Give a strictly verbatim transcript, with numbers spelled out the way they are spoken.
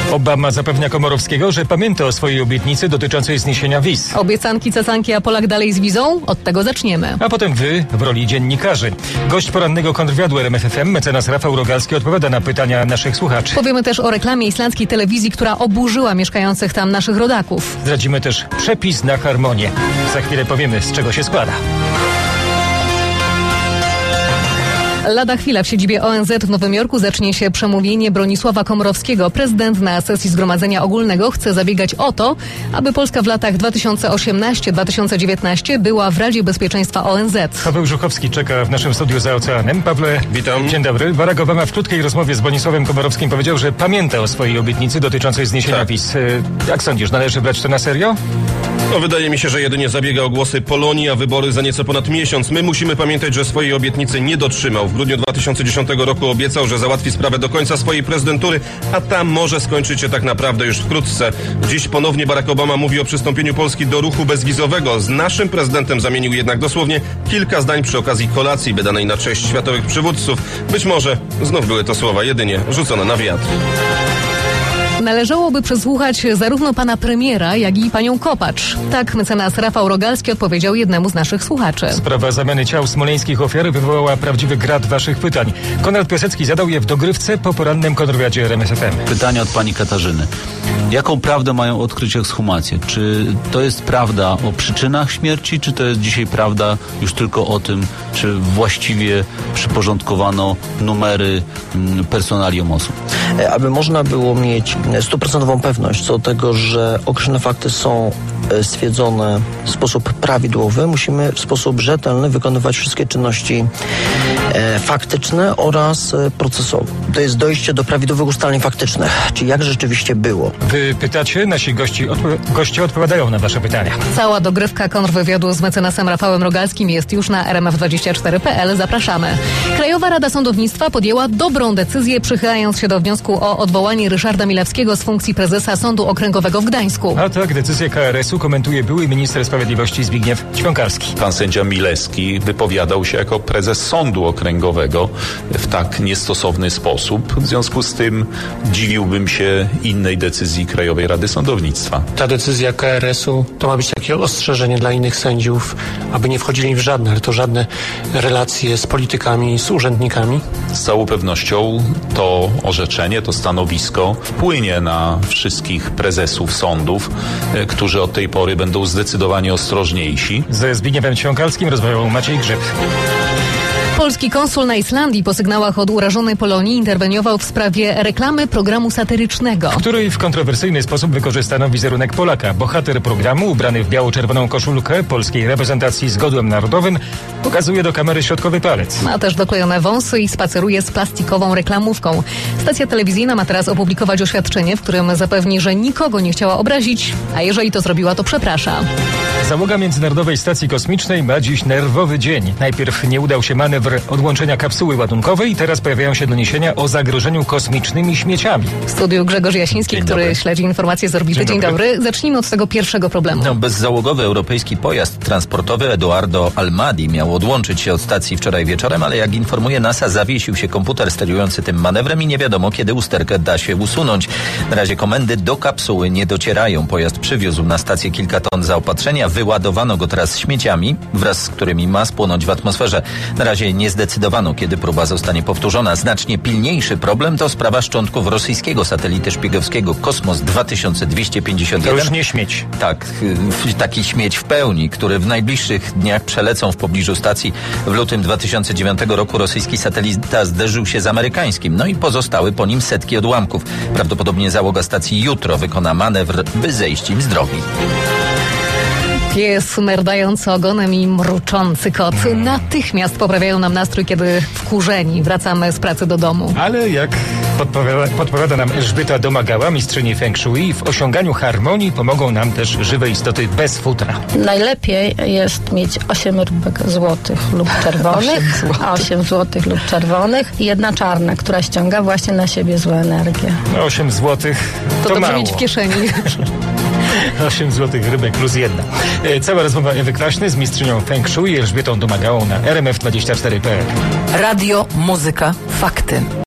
Obama zapewnia Komorowskiego, że pamięta o swojej obietnicy dotyczącej zniesienia wiz. Obiecanki, cacanki, a Polak dalej z wizą? Od tego zaczniemy. A potem wy w roli dziennikarzy. Gość porannego kontrwywiadu R M F F M, mecenas Rafał Rogalski, odpowiada na pytania naszych słuchaczy. Powiemy też o reklamie islandzkiej telewizji, która oburzyła mieszkających tam naszych rodaków. Zdradzimy też przepis na harmonię. Za chwilę powiemy, z czego się składa. Lada chwila w siedzibie O N Z w Nowym Jorku zacznie się przemówienie Bronisława Komorowskiego. Prezydent na sesji Zgromadzenia Ogólnego chce zabiegać o to, aby Polska w latach dwa tysiące osiemnastym do dwa tysiące dziewiętnastego była w Radzie Bezpieczeństwa O N Z. Paweł Żuchowski czeka w naszym studiu za oceanem. Pawle, witam. Dzień dobry. Barack Obama w krótkiej rozmowie z Bronisławem Komorowskim powiedział, że pamięta o swojej obietnicy dotyczącej zniesienia tak. wiz. Jak sądzisz, należy brać to na serio? No, wydaje mi się, że jedynie zabiega o głosy Polonii, a wybory za nieco ponad miesiąc. My musimy pamiętać, że swojej obietnicy nie dotrzymał. W grudniu dwa tysiące dziesiątego roku obiecał, że załatwi sprawę do końca swojej prezydentury, a ta może skończyć się tak naprawdę już wkrótce. Dziś ponownie Barack Obama mówi o przystąpieniu Polski do ruchu bezwizowego. Z naszym prezydentem zamienił jednak dosłownie kilka zdań przy okazji kolacji wydanej na cześć światowych przywódców. Być może znów były to słowa jedynie rzucone na wiatr. Należałoby przesłuchać zarówno pana premiera, jak i panią Kopacz. Tak mecenas Rafał Rogalski odpowiedział jednemu z naszych słuchaczy. Sprawa zamiany ciał smoleńskich ofiar wywołała prawdziwy grad waszych pytań. Konrad Piasecki zadał je w dogrywce po porannym kontrwywiadzie R M F F M. Pytania od pani Katarzyny. Jaką prawdę mają odkryć ekshumacje? Czy to jest prawda o przyczynach śmierci, czy to jest dzisiaj prawda już tylko o tym, czy właściwie przyporządkowano numery personalium osób? Aby można było mieć stuprocentową pewność co do tego, że określone fakty są stwierdzone w sposób prawidłowy, musimy w sposób rzetelny wykonywać wszystkie czynności e, faktyczne oraz e, procesowe. To jest dojście do prawidłowych ustaleń faktycznych, czyli jak rzeczywiście było. Wy pytacie, nasi gości, odpo- goście odpowiadają na wasze pytania. Cała dogrywka kontrwywiadu z mecenasem Rafałem Rogalskim jest już na R M F dwadzieścia cztery kropka p l. Zapraszamy. Krajowa Rada Sądownictwa podjęła dobrą decyzję, przychylając się do wniosku o odwołanie Ryszarda Milewskiego z funkcji prezesa Sądu Okręgowego w Gdańsku. A tak, decyzję K R S-u komentuje były minister sprawiedliwości Zbigniew Ćwiąkalski. Pan sędzia Milewski wypowiadał się jako prezes Sądu Okręgowego w tak niestosowny sposób. W związku z tym dziwiłbym się innej decyzji Krajowej Rady Sądownictwa. Ta decyzja K R S-u to ma być takie ostrzeżenie dla innych sędziów, aby nie wchodzili w żadne, ale to żadne relacje z politykami, z urzędnikami. Z całą pewnością to orzeczenie, to stanowisko wpłynie na wszystkich prezesów sądów, którzy od tej pory będą zdecydowanie ostrożniejsi. Ze Zbigniewem Ćwiąkalskim rozmawiał Maciej Grzyb. Polski konsul na Islandii po sygnałach od urażonej Polonii interweniował w sprawie reklamy programu satyrycznego, w której w kontrowersyjny sposób wykorzystano wizerunek Polaka. Bohater programu, ubrany w biało-czerwoną koszulkę polskiej reprezentacji z godłem narodowym, pokazuje do kamery środkowy palec. Ma też doklejone wąsy i spaceruje z plastikową reklamówką. Stacja telewizyjna ma teraz opublikować oświadczenie, w którym zapewni, że nikogo nie chciała obrazić, a jeżeli to zrobiła, to przeprasza. Załoga Międzynarodowej Stacji Kosmicznej ma dziś nerwowy dzień. Najpierw nie udał się manewr odłączenia kapsuły ładunkowej, teraz pojawiają się doniesienia o zagrożeniu kosmicznymi śmieciami. W studiu Grzegorz Jasiński, Dzień który dobry. śledzi informacje z orbity. Dzień Dzień dobry. dobry. Zacznijmy od tego pierwszego problemu. No, bezzałogowy europejski pojazd transportowy Eduardo Almadi miał odłączyć się od stacji wczoraj wieczorem, ale jak informuje NASA, zawiesił się komputer sterujący tym manewrem i nie wiadomo, kiedy usterkę da się usunąć. Na razie komendy do kapsuły nie docierają. Pojazd przywiózł na stację kilka ton zaopatrzenia, wyładowano go teraz śmieciami, wraz z którymi ma spłonąć w atmosferze. Na razie nie zdecydowano, kiedy próba zostanie powtórzona. Znacznie pilniejszy problem to sprawa szczątków rosyjskiego satelity szpiegowskiego Kosmos dwa tysiące dwieście pięćdziesiąt jeden. To już nie śmieć. Tak, taki śmieć w pełni, który w najbliższych dniach przelecą w pobliżu stacji. W lutym dwa tysiące dziewiątego roku rosyjski satelita zderzył się z amerykańskim, no i pozostały po nim setki odłamków. Prawdopodobnie załoga stacji jutro wykona manewr, by zejść im z drogi. Pies merdający ogonem i mruczący kot natychmiast poprawiają nam nastrój, kiedy wkurzeni wracamy z pracy do domu. Ale jak podpowiada, podpowiada nam Elżbieta Domagała, mistrzyni Feng Shui, w osiąganiu harmonii pomogą nam też żywe istoty bez futra. Najlepiej jest mieć osiem rybek złotych lub czerwonych, osiem złotych lub czerwonych i jedna czarna, która ściąga właśnie na siebie złe energie. No, osiem złotych to, To dobrze mało. mieć w kieszeni. osiem złotych rybek plus jedna. E, Cała rozmowa Ewy Klaśny z mistrzynią Feng Shui Elżbietą Domagałą na R M F dwadzieścia cztery kropka p l. Radio, muzyka, fakty.